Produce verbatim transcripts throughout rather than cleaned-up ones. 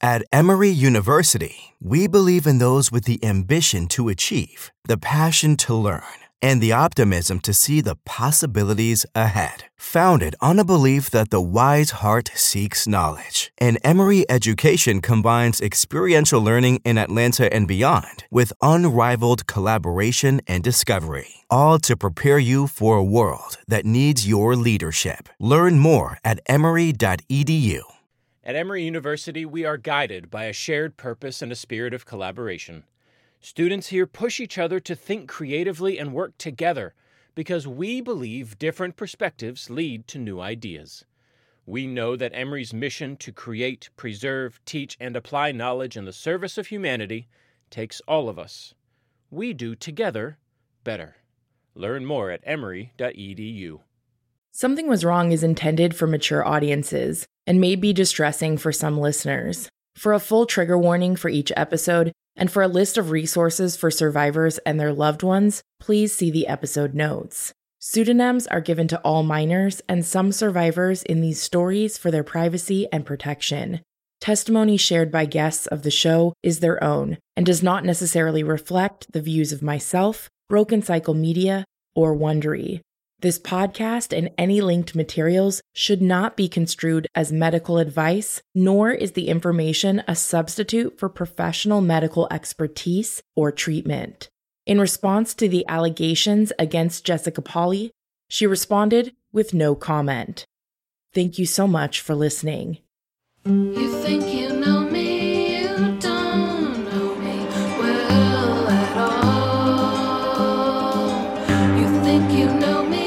At Emory University, we believe in those with the ambition to achieve, the passion to learn, and the optimism to see the possibilities ahead. Founded on a belief that the wise heart seeks knowledge, and Emory education combines experiential learning in Atlanta and beyond with unrivaled collaboration and discovery, all to prepare you for a world that needs your leadership. Learn more at emory dot e d u. At Emory University, we are guided by a shared purpose and a spirit of collaboration. Students here push each other to think creatively and work together because we believe different perspectives lead to new ideas. We know that Emory's mission to create, preserve, teach, and apply knowledge in the service of humanity takes all of us. We do together better. Learn more at emory dot e d u. Something Was Wrong is intended for mature audiences and may be distressing for some listeners. For a full trigger warning for each episode and for a list of resources for survivors and their loved ones, please see the episode notes. Pseudonyms are given to all minors and some survivors in these stories for their privacy and protection. Testimony shared by guests of the show is their own and does not necessarily reflect the views of myself, Broken Cycle Media, or Wondery. This podcast and any linked materials should not be construed as medical advice, nor is the information a substitute for professional medical expertise or treatment. In response to the allegations against Jessica Polley, she responded with no comment. Thank you so much for listening. You think you know me, you don't know me well at all. You think you know me.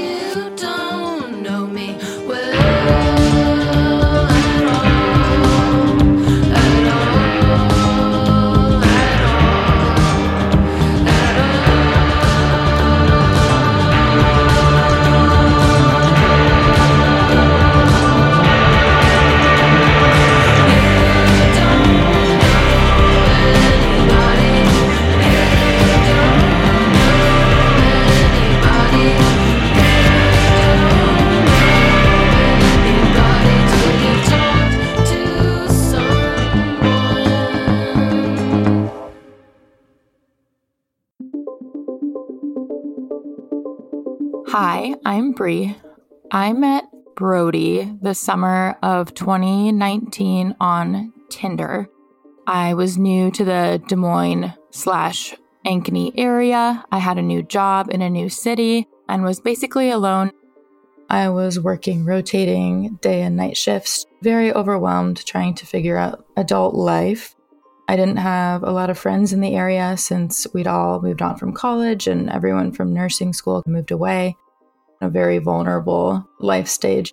Hi, I'm Bree. I met Brody the summer of twenty nineteen on Tinder. I was new to the Des Moines slash Ankeny area. I had a new job in a new city and was basically alone. I was working rotating day and night shifts, very overwhelmed trying to figure out adult life. I didn't have a lot of friends in the area since we'd all moved on from college and everyone from nursing school moved away. A very vulnerable life stage.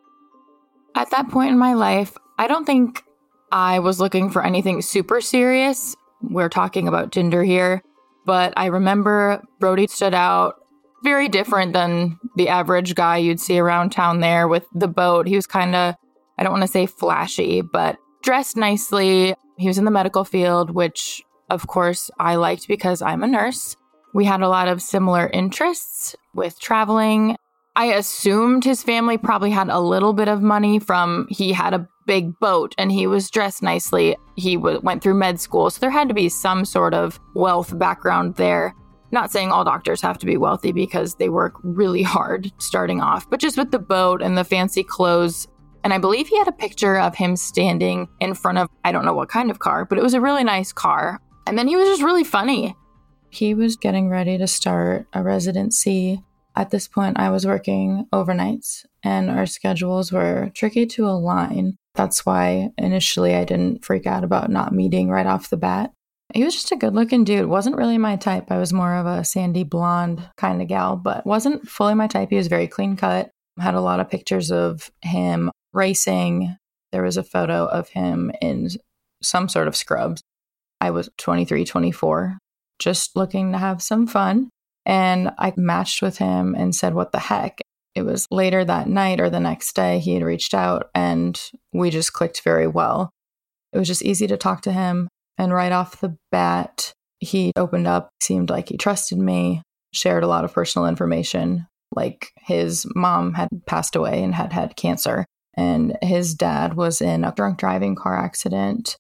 At that point in my life, I don't think I was looking for anything super serious. We're talking about Tinder here, but I remember Brody stood out very different than the average guy you'd see around town there with the boat. He was kind of, I don't want to say flashy, but dressed nicely. He was in the medical field, which of course I liked because I'm a nurse. We had a lot of similar interests with traveling. I assumed his family probably had a little bit of money from he had a big boat and he was dressed nicely. He w- went through med school, so there had to be some sort of wealth background there. Not saying all doctors have to be wealthy because they work really hard starting off, but just with the boat and the fancy clothes. And I believe he had a picture of him standing in front of, I don't know what kind of car, but it was a really nice car. And then he was just really funny. He was getting ready to start a residency. At this point, I was working overnights and our schedules were tricky to align. That's why initially I didn't freak out about not meeting right off the bat. He was just a good looking dude. Wasn't really my type. I was more of a sandy blonde kind of gal, but wasn't fully my type. He was very clean cut. Had a lot of pictures of him racing. There was a photo of him in some sort of scrubs. I was twenty-three, twenty-four, just looking to have some fun. And I matched with him and said, what the heck? It was later that night or the next day he had reached out and we just clicked very well. It was just easy to talk to him. And right off the bat, he opened up, seemed like he trusted me, shared a lot of personal information. Like his mom had passed away and had had cancer. And his dad was in a drunk driving car accident.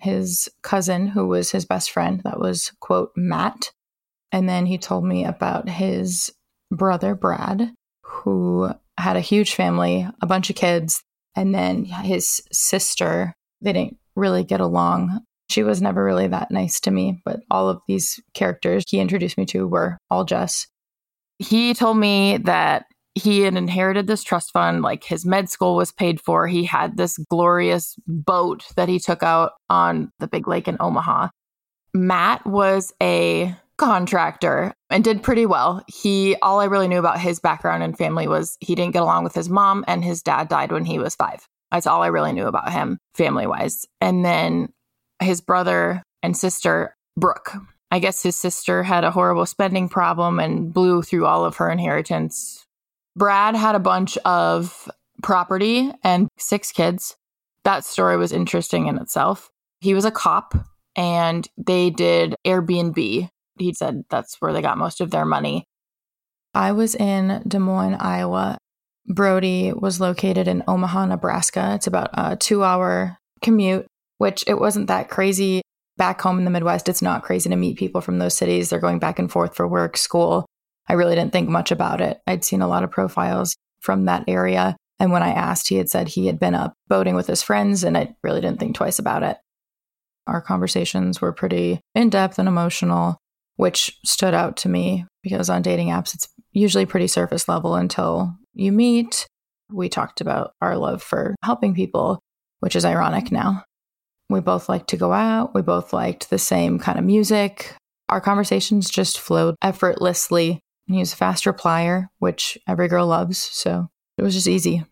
his cousin, who was his best friend. That was, quote, Matt. And then he told me about his brother, Brad, who had a huge family, a bunch of kids. And then his sister, they didn't really get along. She was never really that nice to me, but all of these characters he introduced me to were all Jess. He told me that he had inherited this trust fund, like his med school was paid for. He had this glorious boat that he took out on the big lake in Omaha. Matt was a contractor and did pretty well. He, all I really knew about his background and family was he didn't get along with his mom and his dad died when he was five. That's all I really knew about him family-wise. And then his brother and sister, Brooke. I guess his sister had a horrible spending problem and blew through all of her inheritance. Brad had a bunch of property and six kids. That story was interesting in itself. He was a cop and they did Airbnb. He said that's where they got most of their money. I was in Des Moines, Iowa. Brody was located in Omaha, Nebraska. It's about a two hour commute, which it wasn't that crazy. Back home in the Midwest, it's not crazy to meet people from those cities. They're going back and forth for work, school. I really didn't think much about it. I'd seen a lot of profiles from that area. And when I asked, he had said he had been up boating with his friends, and I really didn't think twice about it. Our conversations were pretty in-depth and emotional, which stood out to me because on dating apps, it's usually pretty surface level until you meet. We talked about our love for helping people, which is ironic now. We both liked to go out. We both liked the same kind of music. Our conversations just flowed effortlessly. He was a fast replier, which every girl loves, so it was just easy.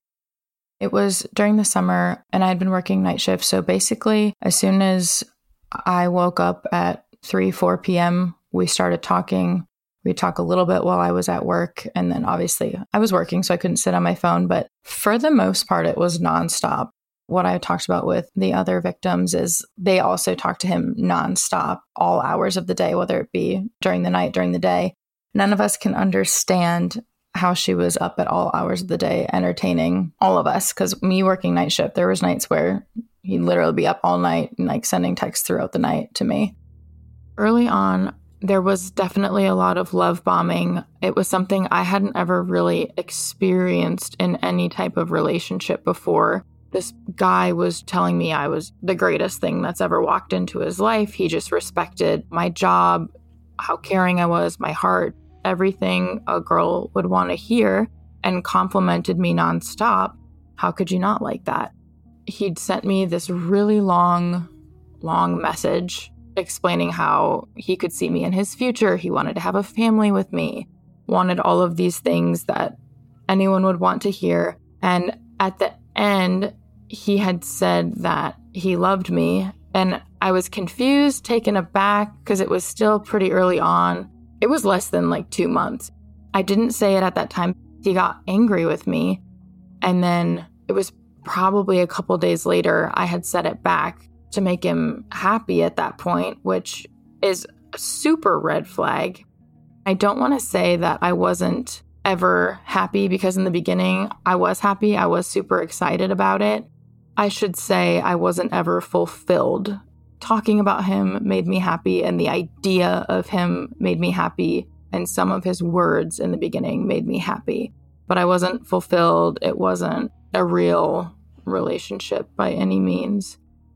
It was during the summer, and I had been working night shifts, so basically, as soon as I woke up at three, four p.m., we started talking. We'd talk a little bit while I was at work, and then obviously I was working, so I couldn't sit on my phone, but for the most part, it was nonstop. What I talked about with the other victims is they also talked to him nonstop, all hours of the day, whether it be during the night, during the day. None of us can understand how she was up at all hours of the day entertaining all of us, because me working night shift, there was nights where he'd literally be up all night and like sending texts throughout the night to me. Early on, there was definitely a lot of love bombing. It was something I hadn't ever really experienced in any type of relationship before. This guy was telling me I was the greatest thing that's ever walked into his life. He just respected my job, how caring I was, my heart, everything a girl would want to hear, and complimented me nonstop. How could you not like that? He'd sent me this really long, long message explaining how he could see me in his future. He wanted to have a family with me, wanted all of these things that anyone would want to hear. And at the end, he had said that he loved me, and I was confused, taken aback, because it was still pretty early on. It was less than like two months. I didn't say it at that time. He got angry with me, and then it was probably a couple days later, I had said it back to make him happy at that point, which is a super red flag. I don't want to say that I wasn't ever happy, because in the beginning, I was happy. I was super excited about it. I should say I wasn't ever fulfilled. Talking about him made me happy, and the idea of him made me happy, and some of his words in the beginning made me happy. But I wasn't fulfilled. It wasn't a real relationship by any means.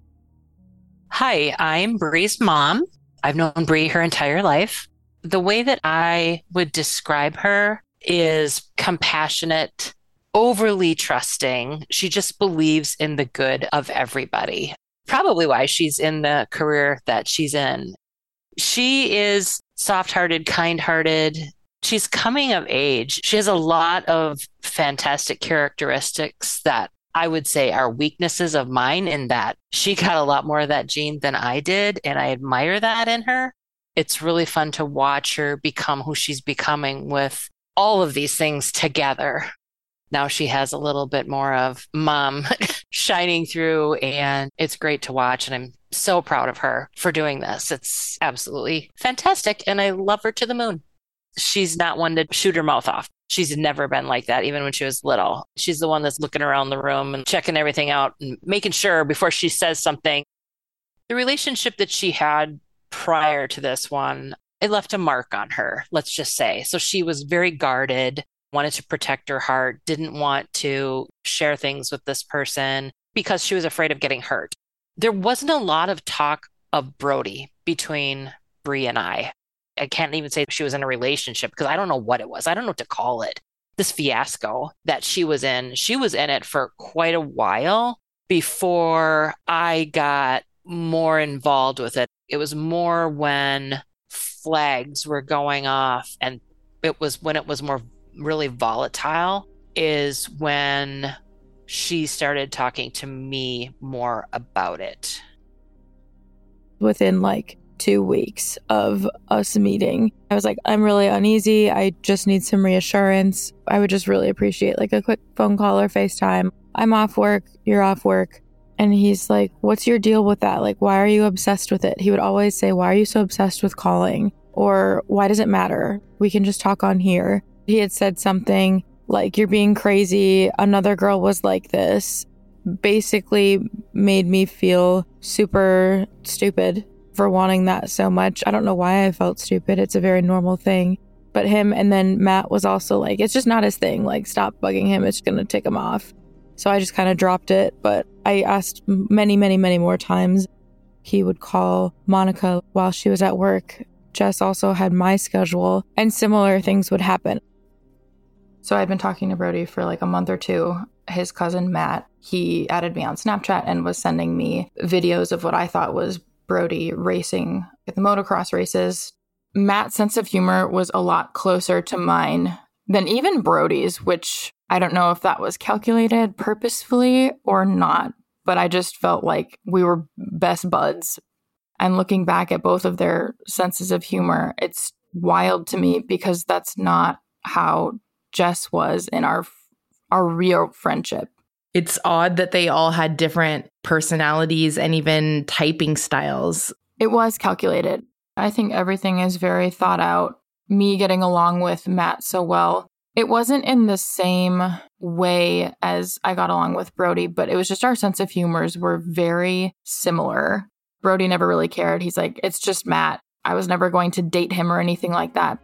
Hi, I'm Bree's mom. I've known Bree her entire life. The way that I would describe her is compassionate, overly trusting. She just believes in the good of everybody. Probably why she's in the career that she's in. She is soft-hearted, kind-hearted. She's coming of age. She has a lot of fantastic characteristics that I would say are weaknesses of mine, in that she got a lot more of that gene than I did, and I admire that in her. It's really fun to watch her become who she's becoming with all of these things together. Now she has a little bit more of mom shining through, and it's great to watch. And I'm so proud of her for doing this. It's absolutely fantastic. And I love her to the moon. She's not one to shoot her mouth off. She's never been like that, even when she was little. She's the one that's looking around the room and checking everything out and making sure before she says something. The relationship that she had prior to this one, it left a mark on her, let's just say. So she was very guarded, wanted to protect her heart, didn't want to share things with this person because she was afraid of getting hurt. There wasn't a lot of talk of Brody between Bree and I. I can't even say she was in a relationship because I don't know what it was. I don't know what to call it. This fiasco that she was in, she was in it for quite a while before I got more involved with it. It was more when flags were going off, and it was when it was more really volatile is when she started talking to me more about it. Within like two weeks of us meeting, I was like, I'm really uneasy. I just need some reassurance. I would just really appreciate like a quick phone call or FaceTime. I'm off work. You're off work. And he's like, what's your deal with that? Like, why are you obsessed with it? He would always say, why are you so obsessed with calling? Or why does it matter? We can just talk on here. He had said something like, you're being crazy. Another girl was like this. Basically made me feel super stupid for wanting that so much. I don't know why I felt stupid. It's a very normal thing. But him and then Matt was also like, it's just not his thing. Like, stop bugging him. It's going to tick him off. So I just kind of dropped it. But I asked many, many, many more times. He would call Monica while she was at work. Jess also had my schedule, and similar things would happen. So I'd been talking to Brody for like a month or two. His cousin Matt, he added me on Snapchat and was sending me videos of what I thought was Brody racing at the motocross races. Matt's sense of humor was a lot closer to mine than even Brody's, which I don't know if that was calculated purposefully or not, but I just felt like we were best buds. And looking back at both of their senses of humor, it's wild to me because that's not how Jess was in our our real friendship. It's odd that they all had different personalities and even typing styles. It was calculated. I think everything is very thought out. Me getting along with Matt so well, it wasn't in the same way as I got along with Brody, but it was just our sense of humors were very similar. Brody never really cared. He's like, it's just Matt. I was never going to date him or anything like that.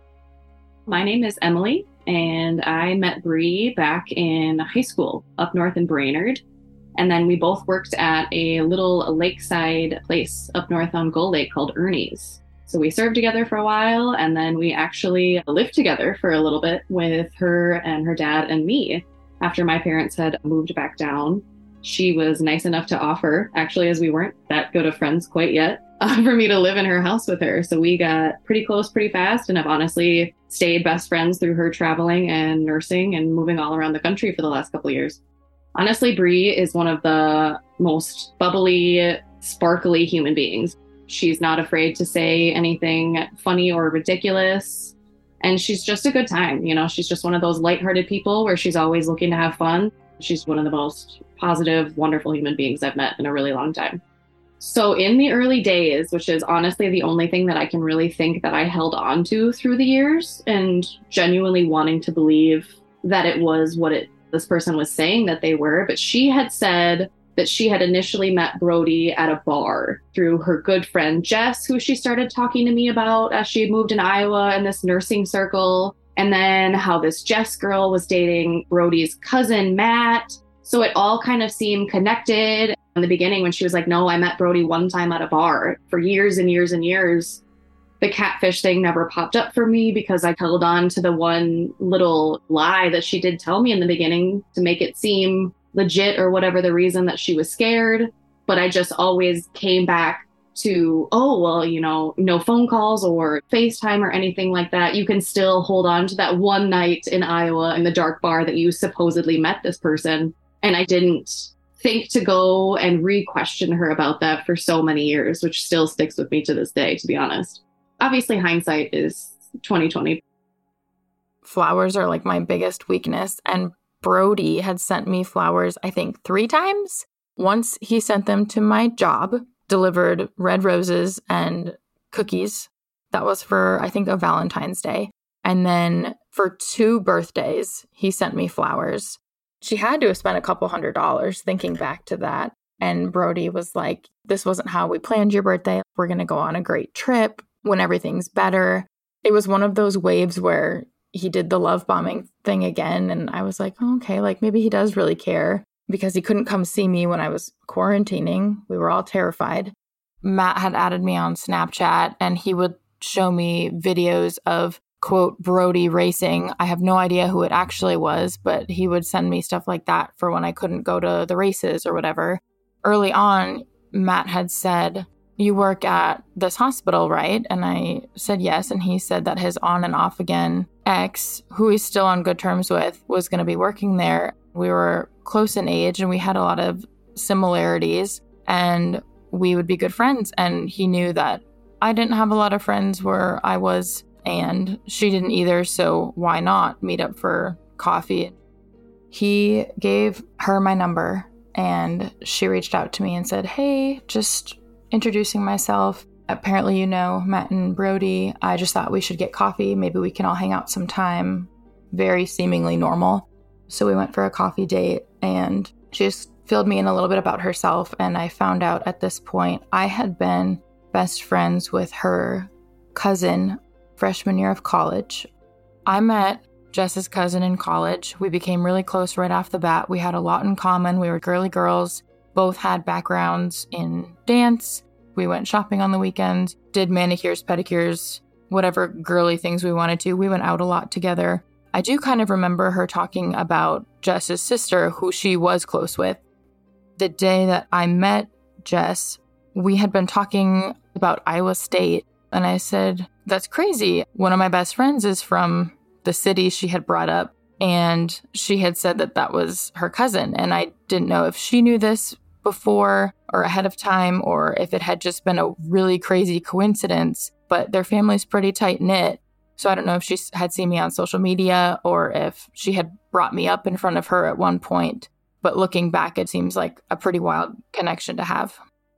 My name is Emily, and I met Bree back in high school up north in Brainerd. And then we both worked at a little lakeside place up north on Gull Lake called Ernie's. So we served together for a while, and then we actually lived together for a little bit with her and her dad and me. After my parents had moved back down, she was nice enough to offer, actually, as we weren't that good of friends quite yet, uh, for me to live in her house with her. So we got pretty close pretty fast, and have honestly stayed best friends through her traveling and nursing and moving all around the country for the last couple of years. Honestly, Bree is one of the most bubbly, sparkly human beings. She's not afraid to say anything funny or ridiculous. And she's just a good time. You know, she's just one of those lighthearted people where she's always looking to have fun. She's one of the most positive, wonderful human beings I've met in a really long time. So in the early days, which is honestly the only thing that I can really think that I held on to through the years and genuinely wanting to believe that it was what it this person was saying that they were, but she had said that she had initially met Brody at a bar through her good friend Jess, who she started talking to me about as she had moved in Iowa in this nursing circle. And then how this Jess girl was dating Brody's cousin, Matt. So it all kind of seemed connected. In the beginning, when she was like, no, I met Brody one time at a bar. For years and years and years, the catfish thing never popped up for me because I held on to the one little lie that she did tell me in the beginning to make it seem legit or whatever the reason that she was scared. But I just always came back to, oh, well, you know, no phone calls or FaceTime or anything like that. You can still hold on to that one night in Iowa in the dark bar that you supposedly met this person. And I didn't think to go and re-question her about that for so many years, which still sticks with me to this day, to be honest. Obviously, hindsight is twenty twenty. Flowers are like my biggest weakness. And Brody had sent me flowers, I think, three times. Once he sent them to my job, delivered red roses and cookies. That was for, I think, a Valentine's Day. And then for two birthdays, he sent me flowers. She had to have spent a couple hundred dollars thinking back to that. And Brody was like, this wasn't how we planned your birthday. We're going to go on a great trip when everything's better. It was one of those waves where he did the love bombing thing again. And I was like, oh, okay, like maybe he does really care, because he couldn't come see me when I was quarantining. We were all terrified. Matt had added me on Snapchat, and he would show me videos of, quote, Brody racing. I have no idea who it actually was, but he would send me stuff like that for when I couldn't go to the races or whatever. Early on, Matt had said, you work at this hospital, right? And I said yes. And he said that his on and off again ex, who he's still on good terms with, was going to be working there. We were close in age and we had a lot of similarities and we would be good friends. And he knew that I didn't have a lot of friends where I was, and she didn't either. So why not meet up for coffee? He gave her my number and she reached out to me and said, hey, just introducing myself. Apparently, you know, Matt and Brody. I just thought we should get coffee. Maybe we can all hang out sometime. Very seemingly normal. So we went for a coffee date and she just filled me in a little bit about herself. And I found out at this point I had been best friends with her cousin freshman year of college. I met Jess's cousin in college. We became really close right off the bat. We had a lot in common. We were girly girls. Both had backgrounds in dance. We went shopping on the weekends, did manicures, pedicures, whatever girly things we wanted to. We went out a lot together. I do kind of remember her talking about Jess's sister, who she was close with. The day that I met Jess, we had been talking about Iowa State, and I said, that's crazy. One of my best friends is from the city she had brought up, and she had said that that was her cousin, and I didn't know if she knew this before or ahead of time, or if it had just been a really crazy coincidence, but their family's pretty tight-knit. So I don't know if she had seen me on social media or if she had brought me up in front of her at one point. But looking back, it seems like a pretty wild connection to have.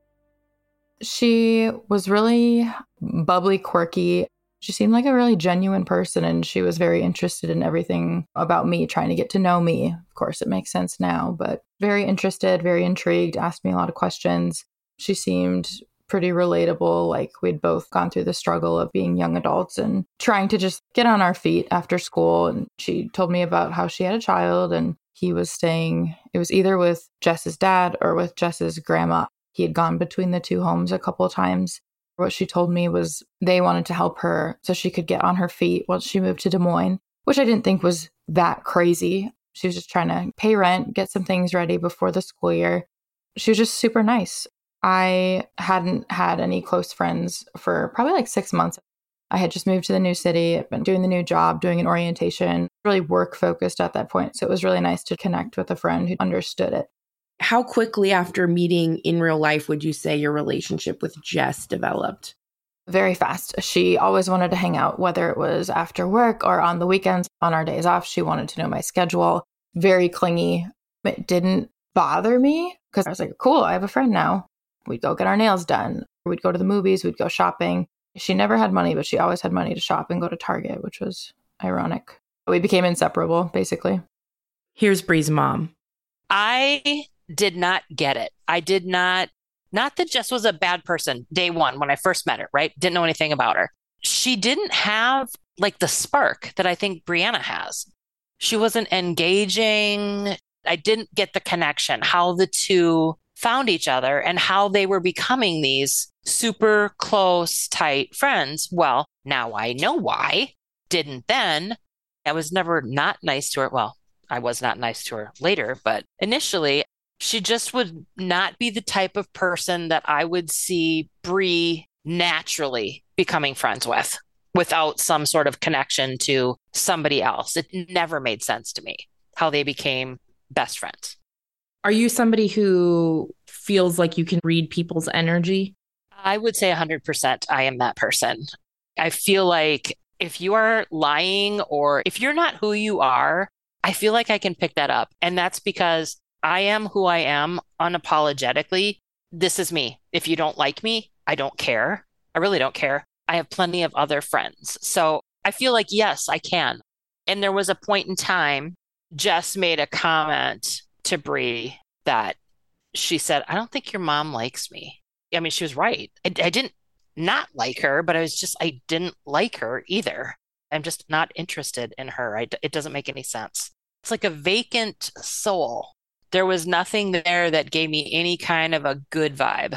She was really bubbly, quirky. She seemed like a really genuine person, and she was very interested in everything about me, trying to get to know me. Of course, it makes sense now, but very interested, very intrigued, asked me a lot of questions. She seemed pretty relatable, like we'd both gone through the struggle of being young adults and trying to just get on our feet after school. And she told me about how she had a child and he was staying, it was either with Jess's dad or with Jess's grandma. He had gone between the two homes a couple of times. What she told me was they wanted to help her so she could get on her feet once she moved to Des Moines, which I didn't think was that crazy. She was just trying to pay rent, get some things ready before the school year. She was just super nice. I hadn't had any close friends for probably like six months. I had just moved to the new city, I'd been doing the new job, doing an orientation, really work focused at that point. So it was really nice to connect with a friend who understood it. How quickly after meeting in real life would you say your relationship with Jess developed? Very fast. She always wanted to hang out, whether it was after work or on the weekends. On our days off, she wanted to know my schedule. Very clingy. It didn't bother me because I was like, cool, I have a friend now. We'd go get our nails done. We'd go to the movies. We'd go shopping. She never had money, but she always had money to shop and go to Target, which was ironic. We became inseparable, basically. Here's Bree's mom. I did not get it. I did not, not that Jess was a bad person day one when I first met her, right? Didn't know anything about her. She didn't have like the spark that I think Brianna has. She wasn't engaging. I didn't get the connection, how the two found each other and how they were becoming these super close, tight friends. Well, now I know why. Didn't then. I was never not nice to her. Well, I was not nice to her later, but initially she just would not be the type of person that I would see Bree naturally becoming friends with without some sort of connection to somebody else. It never made sense to me how they became best friends. Are you somebody who feels like you can read people's energy? I would say one hundred percent I am that person. I feel like if you are lying or if you're not who you are, I feel like I can pick that up. And that's because I am who I am unapologetically. This is me. If you don't like me, I don't care. I really don't care. I have plenty of other friends. So I feel like, yes, I can. And there was a point in time, Jess made a comment to Bree that she said, I don't think your mom likes me. I mean, she was right. I, I didn't not like her, but I was just, I didn't like her either. I'm just not interested in her. I, it doesn't make any sense. It's like a vacant soul. There was nothing there that gave me any kind of a good vibe.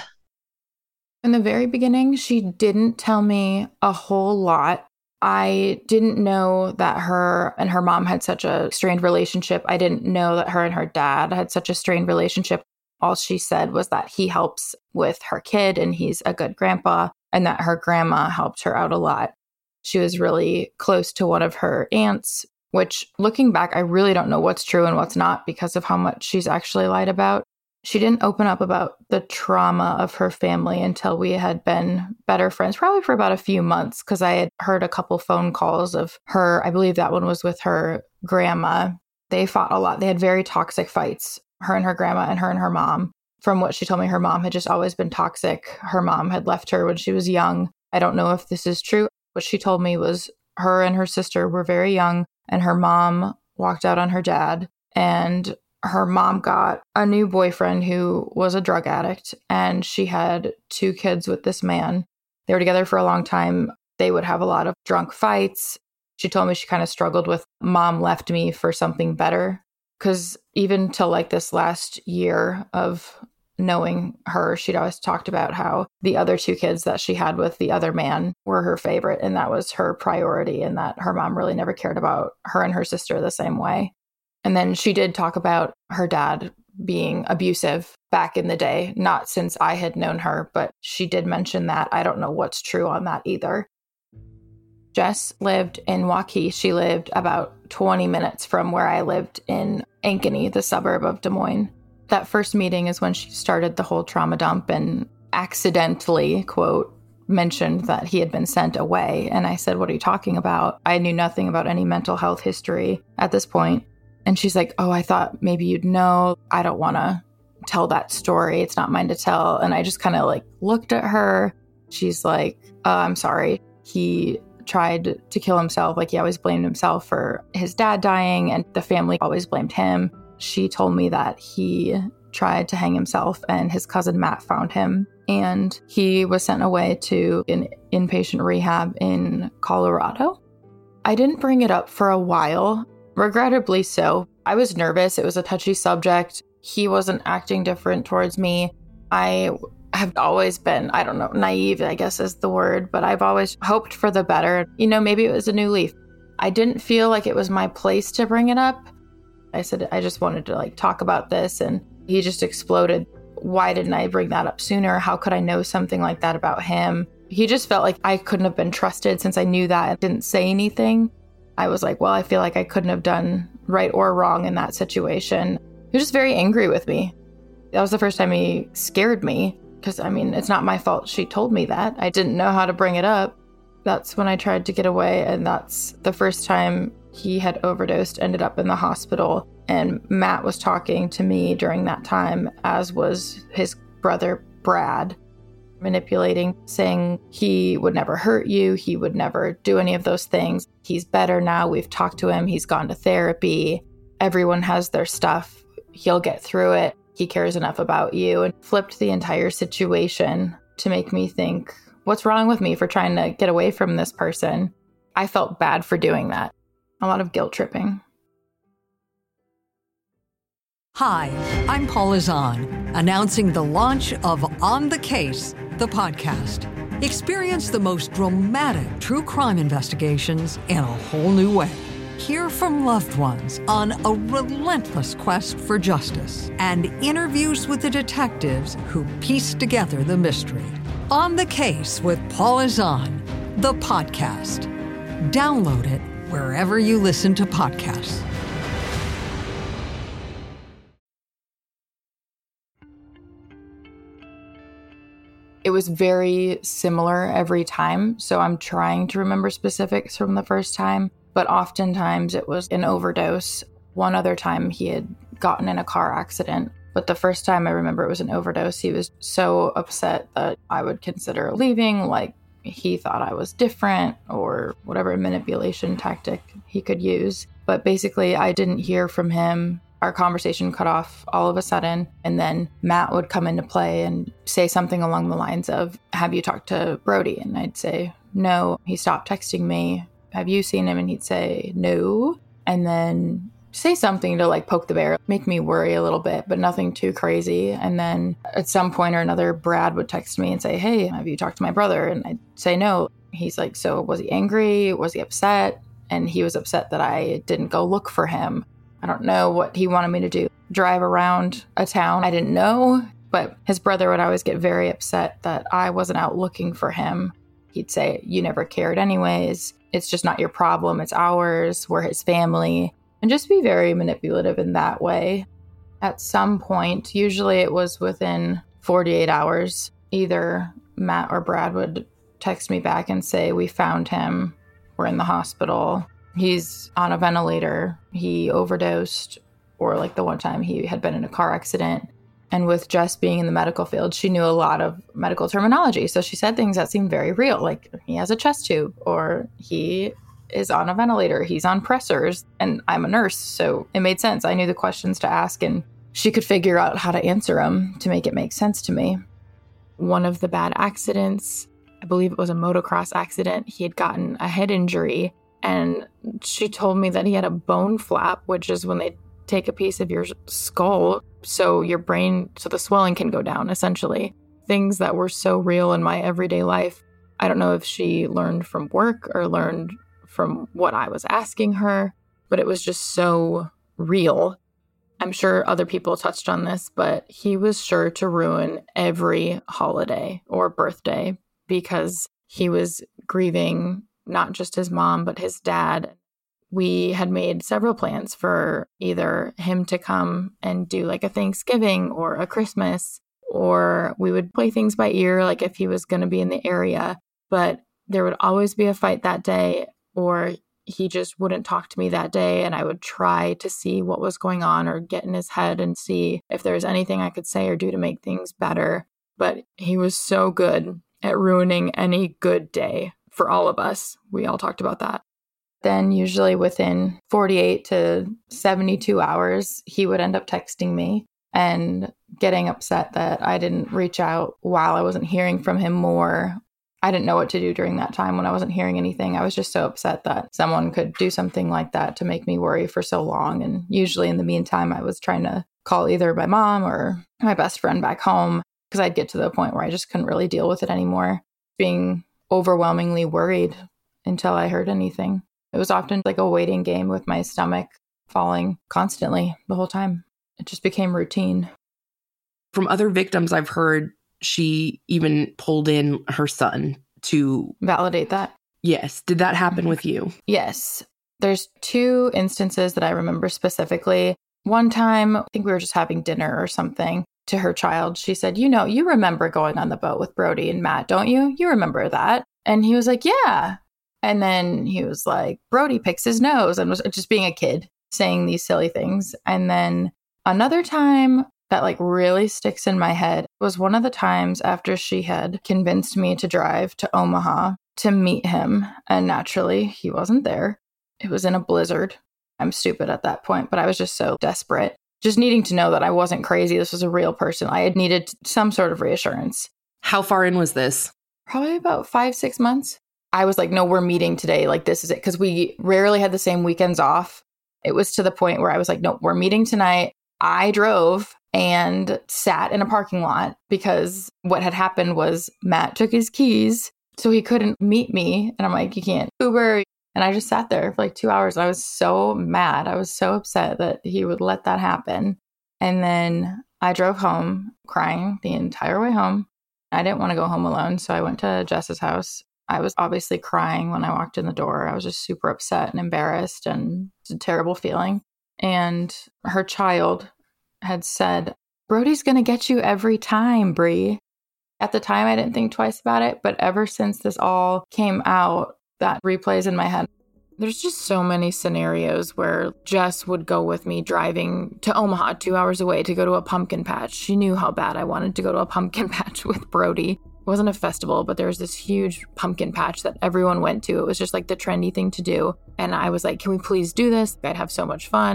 In the very beginning, she didn't tell me a whole lot. I didn't know that her and her mom had such a strained relationship. I didn't know that her and her dad had such a strained relationship. All she said was that he helps with her kid and he's a good grandpa, and that her grandma helped her out a lot. She was really close to one of her aunts, which looking back, I really don't know what's true and what's not because of how much she's actually lied about. She didn't open up about the trauma of her family until we had been better friends, probably for about a few months, because I had heard a couple phone calls of her. I believe that one was with her grandma. They fought a lot. They had very toxic fights, her and her grandma and her and her mom. From what she told me, her mom had just always been toxic. Her mom had left her when she was young. I don't know if this is true. What she told me was her and her sister were very young, and her mom walked out on her dad, and her mom got a new boyfriend who was a drug addict, and she had two kids with this man. They were together for a long time. They would have a lot of drunk fights. She told me she kind of struggled with, mom left me for something better. Because even till like this last year of knowing her, she'd always talked about how the other two kids that she had with the other man were her favorite, and that was her priority, and that her mom really never cared about her and her sister the same way. And then she did talk about her dad being abusive back in the day, not since I had known her, but she did mention that. I don't know what's true on that either. Jess lived in Waukee. She lived about twenty minutes from where I lived in Ankeny, the suburb of Des Moines. That first meeting is when she started the whole trauma dump and accidentally, quote, mentioned that he had been sent away. And I said, what are you talking about? I knew nothing about any mental health history at this point. And she's like, oh, I thought maybe you'd know. I don't want to tell that story. It's not mine to tell. And I just kind of like looked at her. She's like, uh, I'm sorry. He tried to kill himself. Like he always blamed himself for his dad dying, and the family always blamed him. She told me that he tried to hang himself and his cousin Matt found him, and he was sent away to an inpatient rehab in Colorado. I didn't bring it up for a while, regrettably so. I was nervous. It was a touchy subject. He wasn't acting different towards me. I have always been, I don't know, naive, I guess is the word, but I've always hoped for the better. You know, maybe it was a new leaf. I didn't feel like it was my place to bring it up. I said, I just wanted to like talk about this, and he just exploded. Why didn't I bring that up sooner? How could I know something like that about him? He just felt like I couldn't have been trusted since I knew that and didn't say anything. I was like, well, I feel like I couldn't have done right or wrong in that situation. He was just very angry with me. That was the first time he scared me, because, I mean, it's not my fault she told me that. I didn't know how to bring it up. That's when I tried to get away, and that's the first time he had overdosed, ended up in the hospital. And Matt was talking to me during that time, as was his brother, Brad, manipulating, saying he would never hurt you. He would never do any of those things. He's better now. We've talked to him. He's gone to therapy. Everyone has their stuff. He'll get through it. He cares enough about you, and flipped the entire situation to make me think, what's wrong with me for trying to get away from this person? I felt bad for doing that. A lot of guilt tripping. Hi, I'm Paula Zahn, announcing the launch of On the Case, the podcast. Experience the most dramatic true crime investigations in a whole new way. Hear from loved ones on a relentless quest for justice, and interviews with the detectives who piece together the mystery. On the Case with Paula Zahn, the podcast. Download it wherever you listen to podcasts. It was very similar every time, so I'm trying to remember specifics from the first time, but oftentimes it was an overdose. One other time he had gotten in a car accident, but the first time I remember it was an overdose. He was so upset that I would consider leaving, like he thought I was different or whatever manipulation tactic he could use. But basically, I didn't hear from him Our conversation cut off all of a sudden, and then Matt would come into play and say something along the lines of, have you talked to Brody? And I'd say, no. He stopped texting me. Have you seen him? And he'd say, no. And then say something to like poke the bear, make me worry a little bit, but nothing too crazy. And then at some point or another, Brad would text me and say, hey, have you talked to my brother? And I'd say no. He's like, so was he angry? Was he upset? And he was upset that I didn't go look for him. I don't know what he wanted me to do. Drive around a town. I didn't know, but his brother would always get very upset that I wasn't out looking for him. He'd say, you never cared anyways. It's just not your problem. It's ours. We're his family. And just be very manipulative in that way. At some point, usually it was within forty-eight hours, either Matt or Brad would text me back and say, we found him. We're in the hospital. He's on a ventilator. He overdosed. Or like the one time he had been in a car accident. And with Jess being in the medical field, she knew a lot of medical terminology. So she said things that seemed very real, like he has a chest tube, or he is on a ventilator, he's on pressors. And I'm a nurse, so it made sense. I knew the questions to ask, and she could figure out how to answer them to make it make sense to me. One of the bad accidents, I believe it was a motocross accident, he had gotten a head injury, and she told me that he had a bone flap, which is when they take a piece of your skull so your brain, so the swelling can go down, essentially. Things that were so real in my everyday life. I don't know if she learned from work or learned from what I was asking her, but it was just so real. I'm sure other people touched on this, but he was sure to ruin every holiday or birthday because he was grieving not just his mom, but his dad. We had made several plans for either him to come and do like a Thanksgiving or a Christmas, or we would play things by ear, like if he was going to be in the area. But there would always be a fight that day, or he just wouldn't talk to me that day. And I would try to see what was going on or get in his head and see if there's anything I could say or do to make things better. But he was so good at ruining any good day for all of us. We all talked about that. Then usually within forty-eight to seventy-two hours, he would end up texting me and getting upset that I didn't reach out while I wasn't hearing from him more. I didn't know what to do during that time when I wasn't hearing anything. I was just so upset that someone could do something like that to make me worry for so long. And usually in the meantime, I was trying to call either my mom or my best friend back home because I'd get to the point where I just couldn't really deal with it anymore, being overwhelmingly worried until I heard anything. It was often like a waiting game with my stomach falling constantly the whole time. It just became routine. From other victims I've heard, she even pulled in her son to validate that. Yes. Did that happen with you? Yes. There's two instances that I remember specifically. One time, I think we were just having dinner or something to her child. She said, you know, you remember going on the boat with Brody and Matt, don't you? You remember that? And he was like, yeah. And then he was like, Brody picks his nose, and was just being a kid saying these silly things. And then another time that like really sticks in my head was one of the times after she had convinced me to drive to Omaha to meet him. And naturally, he wasn't there. It was in a blizzard. I'm stupid at that point, but I was just so desperate. Just needing to know that I wasn't crazy. This was a real person. I had needed some sort of reassurance. How far in was this? Probably about five, six months. I was like, no, we're meeting today. Like, this is it. Because we rarely had the same weekends off. It was to the point where I was like, no, we're meeting tonight. I drove and sat in a parking lot because what had happened was Matt took his keys, so he couldn't meet me. And I'm like, you can't Uber. And I just sat there for like two hours. I was so mad. I was so upset that he would let that happen. And then I drove home crying the entire way home. I didn't want to go home alone. So I went to Jess's house. I was obviously crying when I walked in the door. I was just super upset and embarrassed, and it's a terrible feeling. And her child had said, Brody's going to get you every time, Bree. At the time, I didn't think twice about it. But ever since this all came out, that replays in my head. There's just so many scenarios where Jess would go with me driving to Omaha, two hours away, to go to a pumpkin patch. She knew how bad I wanted to go to a pumpkin patch with Brody. It wasn't a festival, but there was this huge pumpkin patch that everyone went to. It was just like the trendy thing to do. And I was like, can we please do this? I'd have so much fun.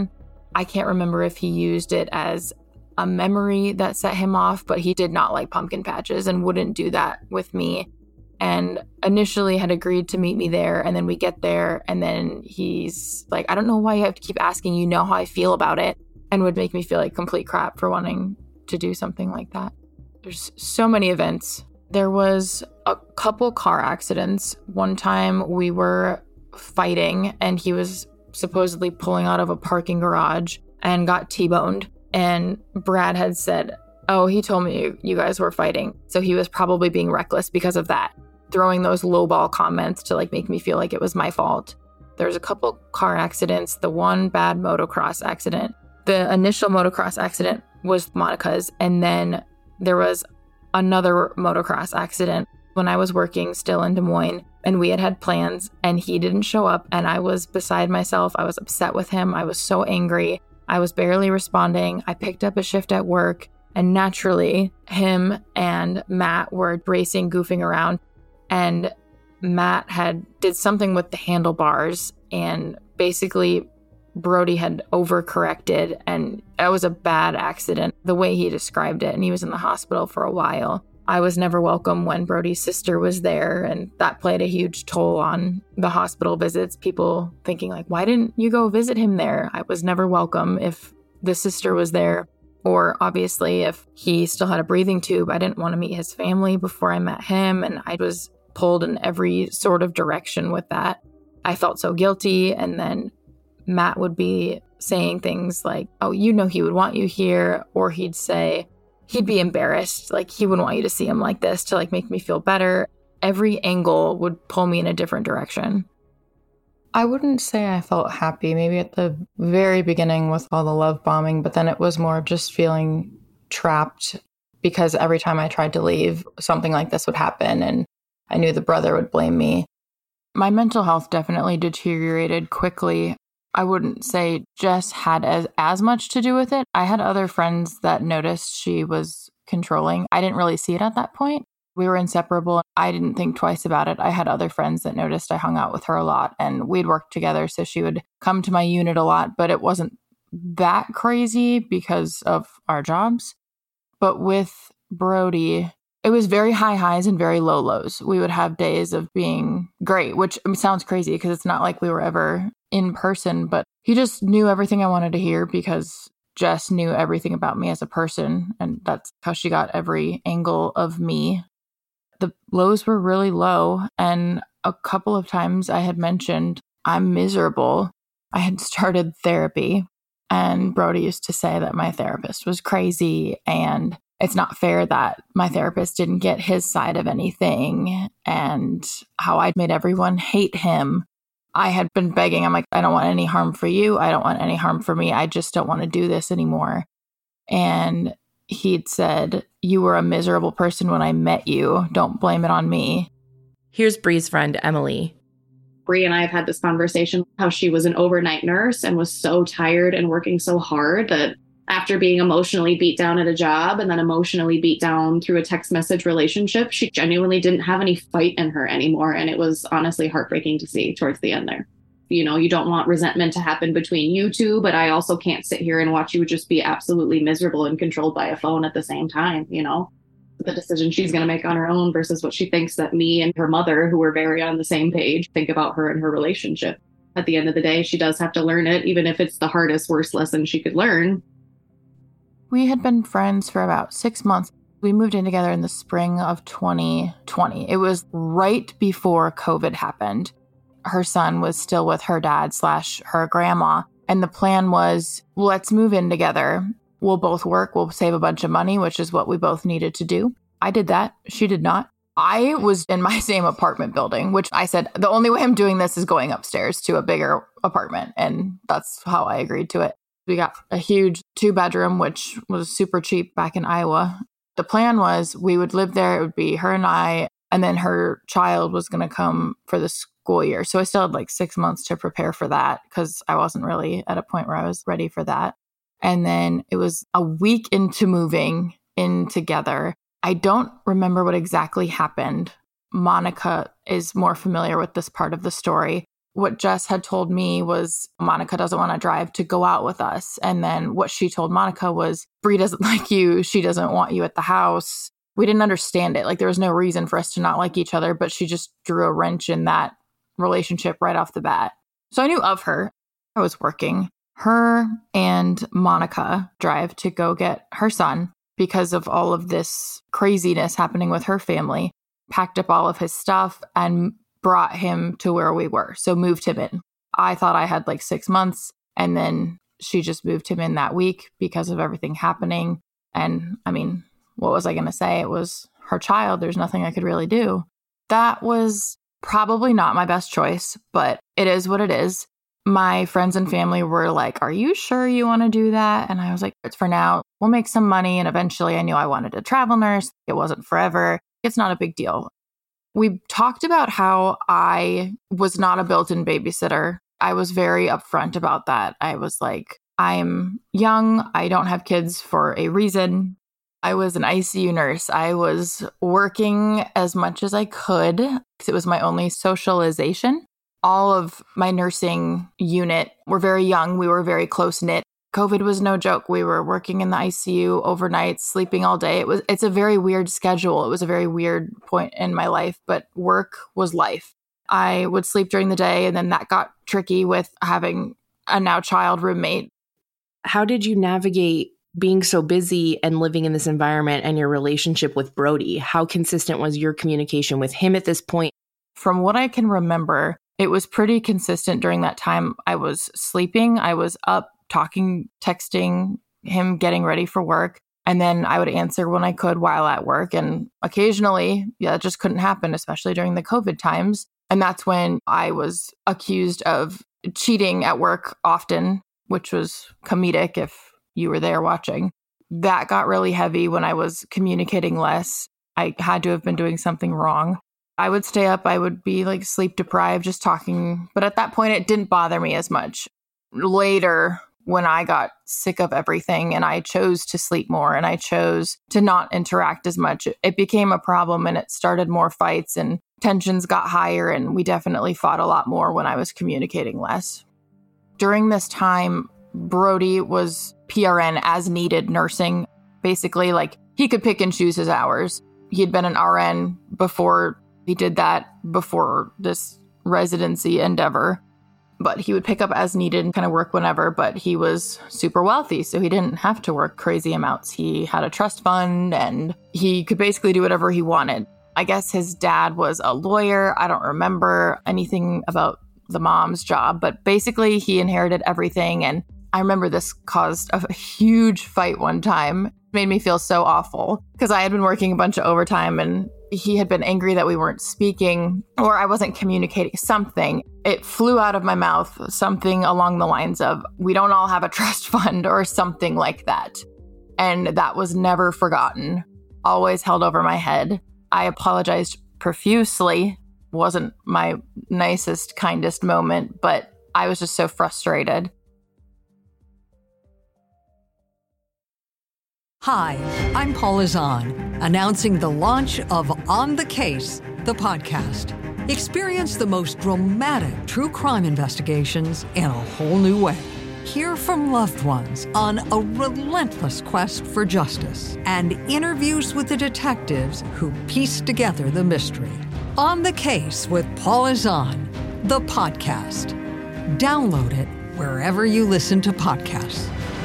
I can't remember if he used it as a memory that set him off, but he did not like pumpkin patches and wouldn't do that with me. And initially had agreed to meet me there. And then we get there and then he's like, I don't know why you have to keep asking, you know how I feel about it, and would make me feel like complete crap for wanting to do something like that. There's so many events. There was a couple car accidents. One time we were fighting and he was supposedly pulling out of a parking garage and got T-boned. And Brad had said, oh, he told me you guys were fighting. So he was probably being reckless because of that, throwing those lowball comments to like make me feel like it was my fault. There's a couple car accidents, the one bad motocross accident. The initial motocross accident was Monica's, and then there was another motocross accident when I was working still in Des Moines, and we had had plans and he didn't show up, and I was beside myself. I was upset with him. I was so angry. I was barely responding. I picked up a shift at work, and naturally him and Matt were racing, goofing around, and Matt had did something with the handlebars, and basically Brody had overcorrected, and that was a bad accident, the way he described it, and he was in the hospital for a while. I was never welcome when Brody's sister was there, and that played a huge toll on the hospital visits. People thinking like, why didn't you go visit him there? I was never welcome if the sister was there. Or obviously if he still had a breathing tube, I didn't want to meet his family before I met him, and I was pulled in every sort of direction with that. I felt so guilty, and then Matt would be saying things like, oh, you know he would want you here, or he'd say, he'd be embarrassed, like he wouldn't want you to see him like this to like make me feel better. Every angle would pull me in a different direction. I wouldn't say I felt happy, maybe at the very beginning with all the love bombing, but then it was more of just feeling trapped because every time I tried to leave, something like this would happen, and I knew the brother would blame me. My mental health definitely deteriorated quickly. I wouldn't say Jess had as, as much to do with it. I had other friends that noticed she was controlling. I didn't really see it at that point. We were inseparable. I didn't think twice about it. I had other friends that noticed I hung out with her a lot, and we'd work together. So she would come to my unit a lot, but it wasn't that crazy because of our jobs. But with Brody, it was very high highs and very low lows. We would have days of being great, which sounds crazy because it's not like we were ever in person, but he just knew everything I wanted to hear because Jess knew everything about me as a person, and that's how she got every angle of me. The lows were really low, and a couple of times I had mentioned I'm miserable. I had started therapy, and Brody used to say that my therapist was crazy, and it's not fair that my therapist didn't get his side of anything, and how I'd made everyone hate him. I had been begging. I'm like, I don't want any harm for you. I don't want any harm for me. I just don't want to do this anymore. And he'd said, you were a miserable person when I met you. Don't blame it on me. Here's Bree's friend, Emily. Bree and I have had this conversation, how she was an overnight nurse and was so tired and working so hard that after being emotionally beat down at a job and then emotionally beat down through a text message relationship, she genuinely didn't have any fight in her anymore. And it was honestly heartbreaking to see towards the end there. You know, you don't want resentment to happen between you two, but I also can't sit here and watch you just be absolutely miserable and controlled by a phone at the same time, you know? The decision she's going to make on her own versus what she thinks that me and her mother, who were very on the same page, think about her and her relationship. At the end of the day, she does have to learn it, even if it's the hardest, worst lesson she could learn. We had been friends for about six months. We moved in together in the spring of twenty twenty. It was right before COVID happened. Her son was still with her dad slash her grandma. And the plan was, let's move in together. We'll both work. We'll save a bunch of money, which is what we both needed to do. I did that. She did not. I was in my same apartment building, which I said, the only way I'm doing this is going upstairs to a bigger apartment. And that's how I agreed to it. We got a huge two bedroom, which was super cheap back in Iowa. The plan was we would live there. It would be her and I, and then her child was going to come for the school year. So I still had like six months to prepare for that because I wasn't really at a point where I was ready for that. And then it was a week into moving in together. I don't remember what exactly happened. Monica is more familiar with this part of the story. What Jess had told me was Monica doesn't want to drive to go out with us. And then what she told Monica was Bree doesn't like you. She doesn't want you at the house. We didn't understand it. Like there was no reason for us to not like each other, but she just drew a wrench in that relationship right off the bat. So I knew of her. I was working. Her and Monica drive to go get her son because of all of this craziness happening with her family, packed up all of his stuff and brought him to where we were. So moved him in. I thought I had like six months and then she just moved him in that week because of everything happening. And I mean, what was I going to say? It was her child. There's nothing I could really do. That was probably not my best choice, but it is what it is. My friends and family were like, are you sure you want to do that? And I was like, it's for now. We'll make some money. And eventually I knew I wanted a travel nurse. It wasn't forever. It's not a big deal. We talked about how I was not a built-in babysitter. I was very upfront about that. I was like, I'm young. I don't have kids for a reason. I was an I C U nurse. I was working as much as I could because it was my only socialization. All of my nursing unit were very young. We were very close-knit. COVID was no joke. We were working in the I C U overnight, sleeping all day. It was, it's a very weird schedule. It was a very weird point in my life, but work was life. I would sleep during the day, and then that got tricky with having a now child roommate. How did you navigate being so busy and living in this environment and your relationship with Brody? How consistent was your communication with him at this point? From what I can remember, it was pretty consistent during that time. I was sleeping. I was up talking, texting him, getting ready for work. And then I would answer when I could while at work. And occasionally, yeah, it just couldn't happen, especially during the COVID times. And that's when I was accused of cheating at work often, which was comedic if you were there watching. That got really heavy when I was communicating less. I had to have been doing something wrong. I would stay up. I would be like sleep deprived, just talking. But at that point, it didn't bother me as much. Later, when I got sick of everything and I chose to sleep more and I chose to not interact as much, it became a problem and it started more fights and tensions got higher. And we definitely fought a lot more when I was communicating less. During this time, Brody was P R N as needed nursing. Basically, like he could pick and choose his hours. He'd been an R N before he did that, before this residency endeavor. But he would pick up as needed and kind of work whenever, but he was super wealthy, so he didn't have to work crazy amounts. He had a trust fund and he could basically do whatever he wanted. I guess his dad was a lawyer. I don't remember anything about the mom's job, but basically he inherited everything. And I remember this caused a huge fight one time. It made me feel so awful because I had been working a bunch of overtime and he had been angry that we weren't speaking or I wasn't communicating something. It flew out of my mouth, something along the lines of, we don't all have a trust fund or something like that. And that was never forgotten, always held over my head. I apologized profusely. Wasn't my nicest, kindest moment, but I was just so frustrated. Hi, I'm Paula Zahn, announcing the launch of On the Case, the podcast. Experience the most dramatic true crime investigations in a whole new way. Hear from loved ones on a relentless quest for justice and interviews with the detectives who pieced together the mystery. On the Case with Paula Zahn, the podcast. Download it wherever you listen to podcasts.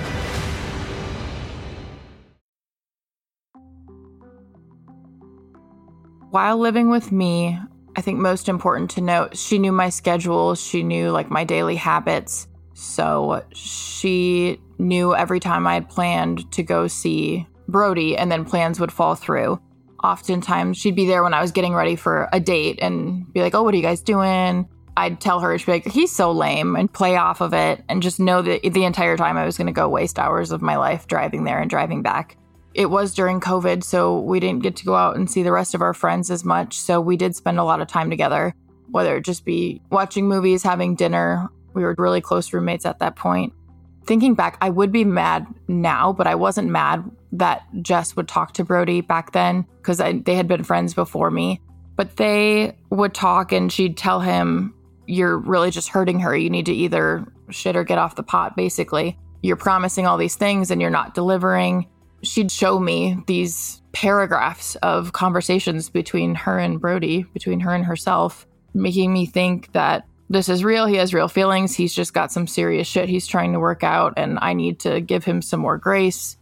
While living with me, I think most important to note, she knew my schedule. She knew like my daily habits. So she knew every time I had planned to go see Brody and then plans would fall through. Oftentimes she'd be there when I was getting ready for a date and be like, oh, what are you guys doing? I'd tell her, she'd be like, he's so lame, and play off of it and just know that the entire time I was going to go waste hours of my life driving there and driving back. It was during COVID, so we didn't get to go out and see the rest of our friends as much. So we did spend a lot of time together, whether it just be watching movies, having dinner. We were really close roommates at that point. Thinking back, I would be mad now, but I wasn't mad that Jess would talk to Brody back then because they had been friends before me. But they would talk and she'd tell him you're really just hurting her. You need to either shit or get off the pot, basically. You're promising all these things and you're not delivering. She'd show me these paragraphs of conversations between her and Brody, between her and herself, making me think that this is real. He has real feelings. He's just got some serious shit he's trying to work out, and I need to give him some more grace.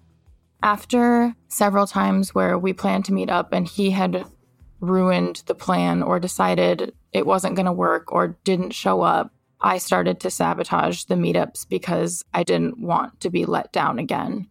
After several times where we planned to meet up and he had ruined the plan or decided it wasn't going to work or didn't show up, I started to sabotage the meetups because I didn't want to be let down again.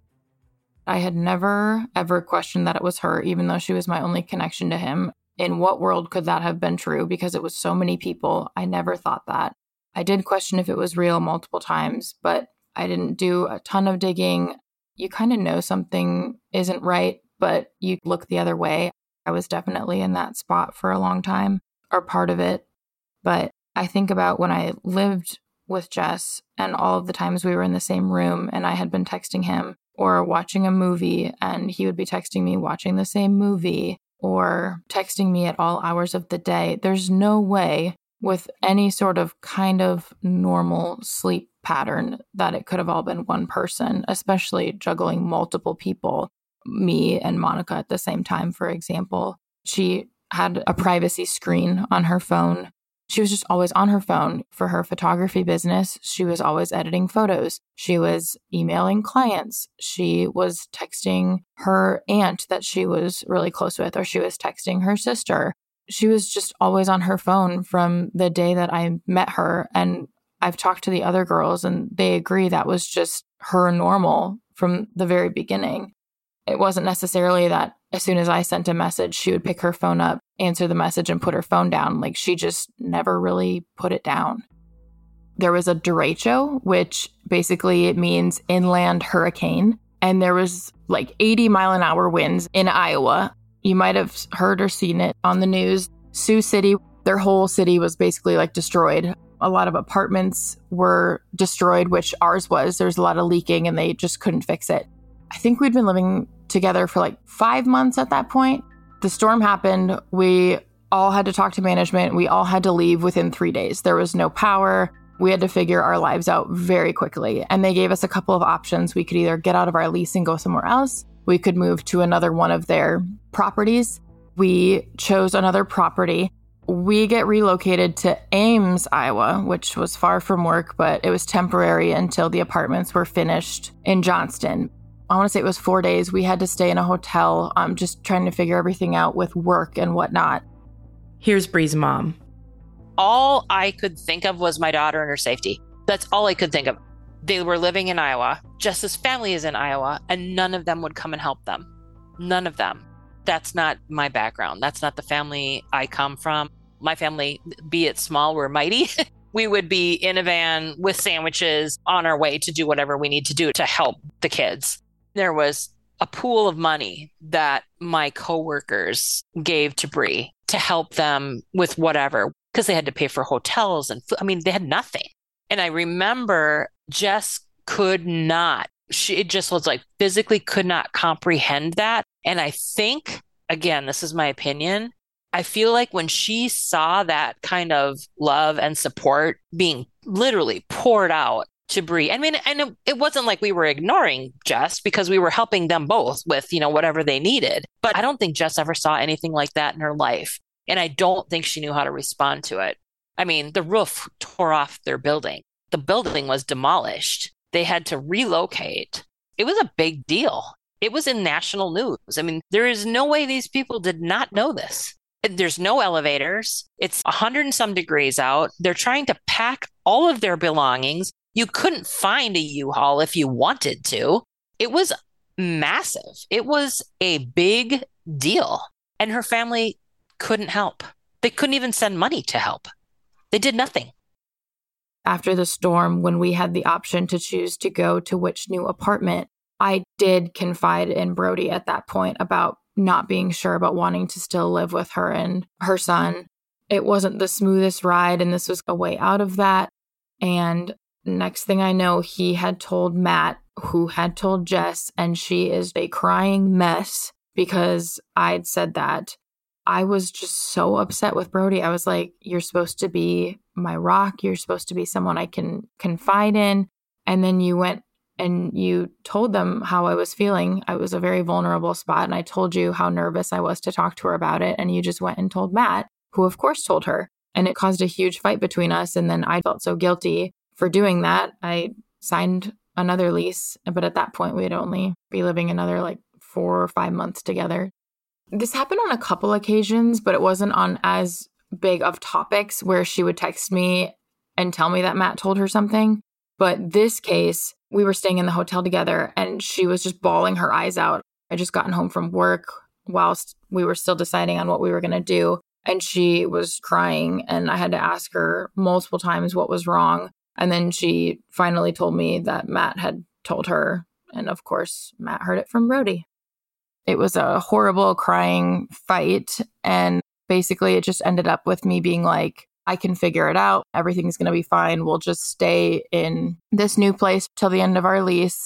I had never, ever questioned that it was her, even though she was my only connection to him. In what world could that have been true? Because it was so many people. I never thought that. I did question if it was real multiple times, but I didn't do a ton of digging. You kind of know something isn't right, but you look the other way. I was definitely in that spot for a long time, or part of it. But I think about when I lived with Jess and all of the times we were in the same room and I had been texting him or watching a movie and he would be texting me watching the same movie or texting me at all hours of the day. There's no way with any sort of kind of normal sleep pattern that it could have all been one person, especially juggling multiple people, me and Monica at the same time, for example. She had a privacy screen on her phone. She was just always on her phone for her photography business. She was always editing photos. She was emailing clients. She was texting her aunt that she was really close with, or she was texting her sister. She was just always on her phone from the day that I met her. And I've talked to the other girls and they agree that was just her normal from the very beginning. It wasn't necessarily that as soon as I sent a message, she would pick her phone up, answer the message, and put her phone down. Like, she just never really put it down. There was a derecho, which basically it means inland hurricane. And there was like eighty mile an hour winds in Iowa. You might have heard or seen it on the news. Sioux City, their whole city was basically like destroyed. A lot of apartments were destroyed, which ours was. There was a lot of leaking and they just couldn't fix it. I think we'd been living together for like five months at that point. The storm happened. We all had to talk to management. We all had to leave within three days. There was no power. We had to figure our lives out very quickly. And they gave us a couple of options. We could either get out of our lease and go somewhere else. We could move to another one of their properties. We chose another property. We get relocated to Ames, Iowa, which was far from work, but it was temporary until the apartments were finished in Johnston. I want to say it was four days. We had to stay in a hotel, um, just trying to figure everything out with work and whatnot. Here's Bree's mom. All I could think of was my daughter and her safety. That's all I could think of. They were living in Iowa. Jess's family is in Iowa, and none of them would come and help them. None of them. That's not my background. That's not the family I come from. My family, be it small, we're mighty. We would be in a van with sandwiches on our way to do whatever we need to do to help the kids. There was a pool of money that my coworkers gave to Bree to help them with whatever, because they had to pay for hotels and food. I mean, they had nothing. And I remember Jess could not, she it just was like physically could not comprehend that. And I think, again, this is my opinion, I feel like when she saw that kind of love and support being literally poured out to Bree, I mean, and it, it wasn't like we were ignoring Jess because we were helping them both with, you know, whatever they needed. But I don't think Jess ever saw anything like that in her life. And I don't think she knew how to respond to it. I mean, the roof tore off their building. The building was demolished. They had to relocate. It was a big deal. It was in national news. I mean, there is no way these people did not know this. There's no elevators. It's one hundred and some degrees out. They're trying to pack all of their belongings. You couldn't find a U-Haul if you wanted to. It was massive. It was a big deal. And her family couldn't help. They couldn't even send money to help. They did nothing. After the storm, when we had the option to choose to go to which new apartment, I did confide in Brody at that point about not being sure about wanting to still live with her and her son. It wasn't the smoothest ride, and this was a way out of that. And next thing I know, he had told Matt, who had told Jess, and she is a crying mess because I'd said that. I was just so upset with Brody. I was like, you're supposed to be my rock. You're supposed to be someone I can confide in. And then you went and you told them how I was feeling. I was a very vulnerable spot. And I told you how nervous I was to talk to her about it. And you just went and told Matt, who of course told her. And it caused a huge fight between us. And then I felt so guilty for doing that. I signed another lease. But at that point, we'd only be living another like four or five months together. This happened on a couple occasions, but it wasn't on as big of topics where she would text me and tell me that Matt told her something. But this case, we were staying in the hotel together and she was just bawling her eyes out. I just gotten home from work whilst we were still deciding on what we were going to do. And she was crying and I had to ask her multiple times what was wrong. And then she finally told me that Matt had told her. And of course, Matt heard it from Brody. It was a horrible crying fight. And basically, it just ended up with me being like, I can figure it out. Everything's going to be fine. We'll just stay in this new place till the end of our lease.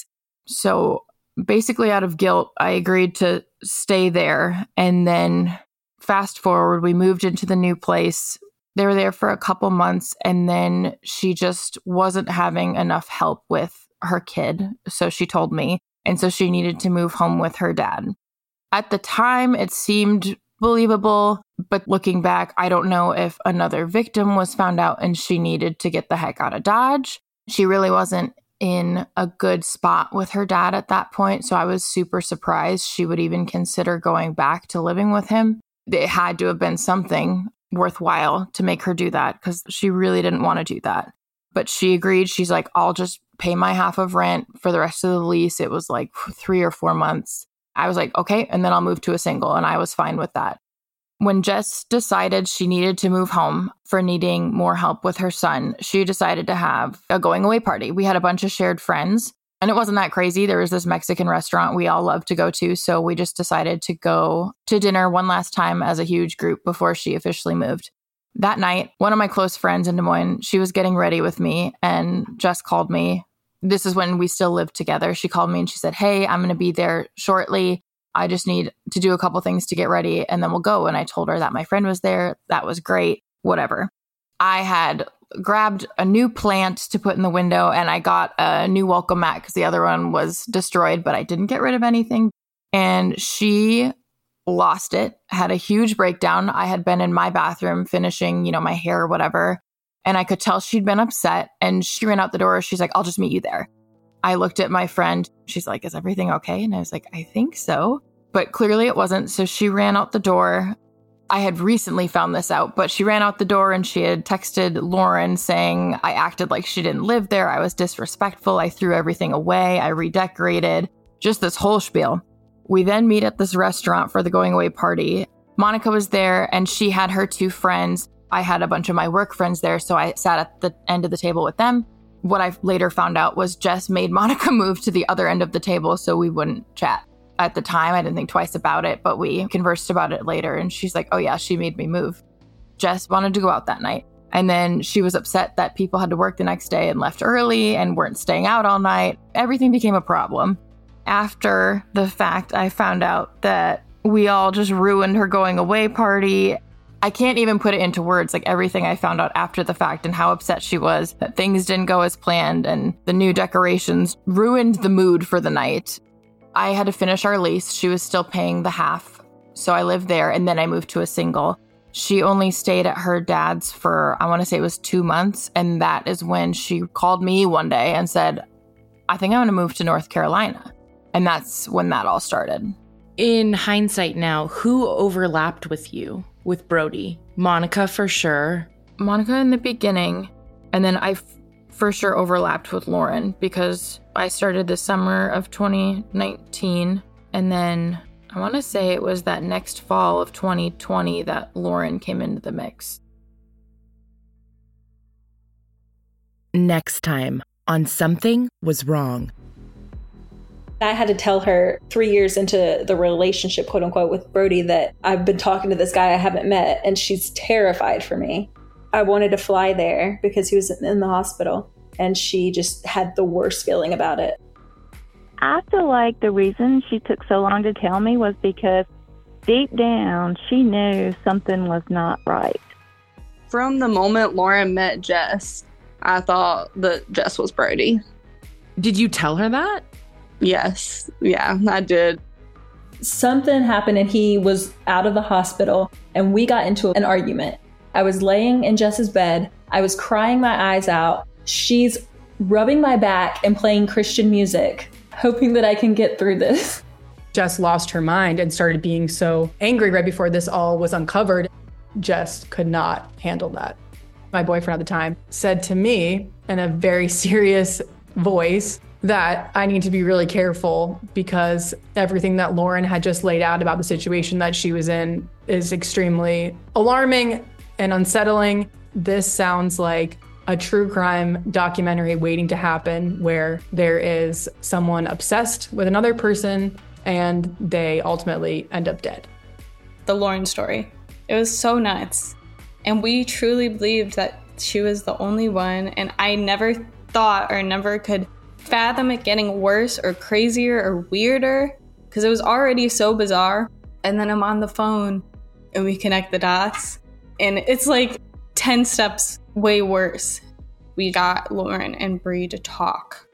So basically, out of guilt, I agreed to stay there. And then fast forward, we moved into the new place. They were there for a couple months. And then she just wasn't having enough help with her kid. So she told me. And so she needed to move home with her dad. At the time, it seemed believable, but looking back, I don't know if another victim was found out and she needed to get the heck out of Dodge. She really wasn't in a good spot with her dad at that point, so I was super surprised she would even consider going back to living with him. It had to have been something worthwhile to make her do that because she really didn't want to do that. But she agreed. She's like, I'll just pay my half of rent for the rest of the lease. It was like three or four months. I was like, okay, and then I'll move to a single, and I was fine with that. When Jess decided she needed to move home for needing more help with her son, she decided to have a going away party. We had a bunch of shared friends, and it wasn't that crazy. There was this Mexican restaurant we all love to go to, so we just decided to go to dinner one last time as a huge group before she officially moved. That night, one of my close friends in Des Moines, she was getting ready with me, and Jess called me. This is when we still lived together. She called me and she said, hey, I'm going to be there shortly. I just need to do a couple things to get ready and then we'll go. And I told her that my friend was there. That was great. Whatever. I had grabbed a new plant to put in the window and I got a new welcome mat because the other one was destroyed, but I didn't get rid of anything. And she lost it, had a huge breakdown. I had been in my bathroom finishing, you know, my hair or whatever. And I could tell she'd been upset and she ran out the door. She's like, I'll just meet you there. I looked at my friend. She's like, is everything okay? And I was like, I think so. But clearly it wasn't. So she ran out the door. I had recently found this out, but she ran out the door and she had texted Lauren saying, I acted like she didn't live there. I was disrespectful. I threw everything away. I redecorated. Just this whole spiel. We then meet at this restaurant for the going away party. Monica was there and she had her two friends. I had a bunch of my work friends there, so I sat at the end of the table with them. What I later found out was Jess made Monica move to the other end of the table so we wouldn't chat. At the time, I didn't think twice about it, but we conversed about it later. And she's like, oh yeah, she made me move. Jess wanted to go out that night. And then she was upset that people had to work the next day and left early and weren't staying out all night. Everything became a problem. After the fact, I found out that we all just ruined her going away party. I can't even put it into words, like everything I found out after the fact and how upset she was that things didn't go as planned and the new decorations ruined the mood for the night. I had to finish our lease. She was still paying the half. So I lived there and then I moved to a single. She only stayed at her dad's for, I want to say it was two months. And that is when she called me one day and said, I think I'm going to move to North Carolina. And that's when that all started. In hindsight now, who overlapped with you, with Brody? Monica for sure. Monica in the beginning. And then I f- for sure overlapped with Lauren because I started the summer of twenty nineteen. And then I want to say it was that next fall of twenty twenty that Lauren came into the mix. Next time on Something Was Wrong. I had to tell her three years into the relationship, quote unquote, with Brody that I've been talking to this guy I haven't met, and she's terrified for me. I wanted to fly there because he was in the hospital, and she just had the worst feeling about it. I feel like the reason she took so long to tell me was because deep down, she knew something was not right. From the moment Lauren met Jess, I thought that Jess was Brody. Did you tell her that? Yes. Yeah, I did. Something happened and he was out of the hospital and we got into an argument. I was laying in Jess's bed. I was crying my eyes out. She's rubbing my back and playing Christian music, hoping that I can get through this. Jess lost her mind and started being so angry right before this all was uncovered. Jess could not handle that. My boyfriend at the time said to me in a very serious voice that I need to be really careful because everything that Lauren had just laid out about the situation that she was in is extremely alarming and unsettling. This sounds like a true crime documentary waiting to happen where there is someone obsessed with another person and they ultimately end up dead. The Lauren story. It was so nuts. And we truly believed that she was the only one. And I never thought or never could fathom it getting worse or crazier or weirder because it was already so bizarre. And then I'm on the phone and we connect the dots. And it's like ten steps way worse. We got Lauren and Bree to talk.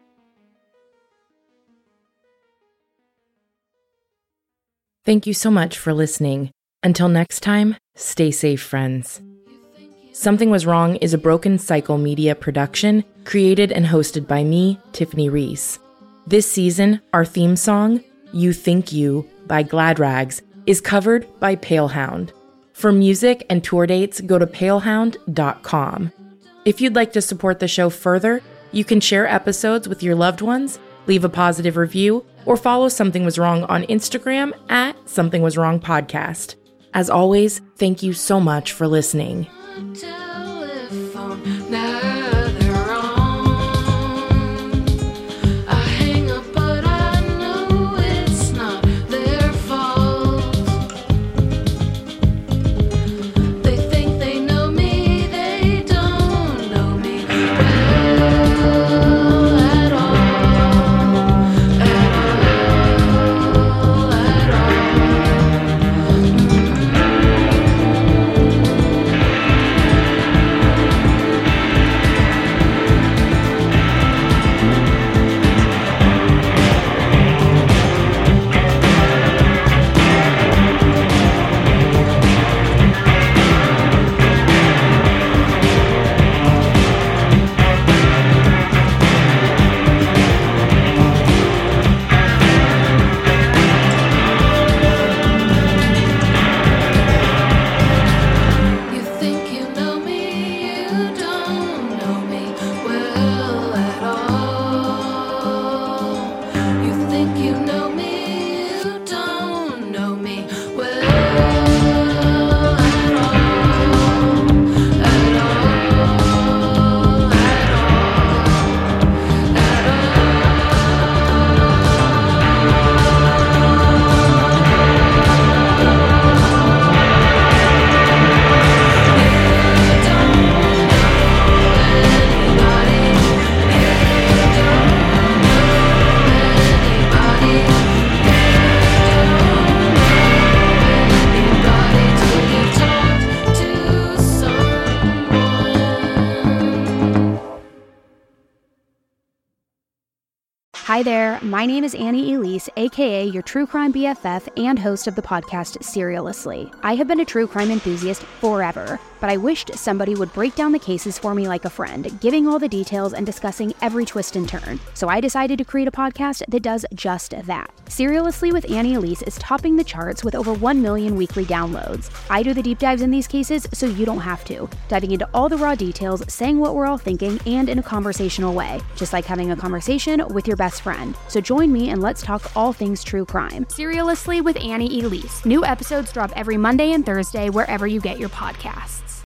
Thank you so much for listening. Until next time, stay safe, friends. Something Was Wrong is a Broken Cycle media production, created and hosted by me, Tiffany Reese. This season, our theme song, You Think You, by Glad Rags, is covered by Palehound. For music and tour dates, go to palehound dot com. If you'd like to support the show further, you can share episodes with your loved ones, leave a positive review, or follow Something Was Wrong on Instagram at Something Was Wrong Podcast. As always, thank you so much for listening. Telephone, now they're on. I hang up, but I know it's not their fault. They think they know me, they don't know me well at all, at all, at You think you know me, you don't know me well at all. You think you know me, you don't know me well at all, at all, Hi there, my name is Annie Elise, aka your true crime B F F and host of the podcast Serialously. I have been a true crime enthusiast forever, but I wished somebody would break down the cases for me like a friend, giving all the details and discussing every twist and turn. So I decided to create a podcast that does just that. Serialously with Annie Elise is topping the charts with over one million weekly downloads. I do the deep dives in these cases so you don't have to, diving into all the raw details, saying what we're all thinking, and in a conversational way, just like having a conversation with your best friend. So join me and let's talk all things true crime. Serialously with Annie Elise. New episodes drop every Monday and Thursday wherever you get your podcasts.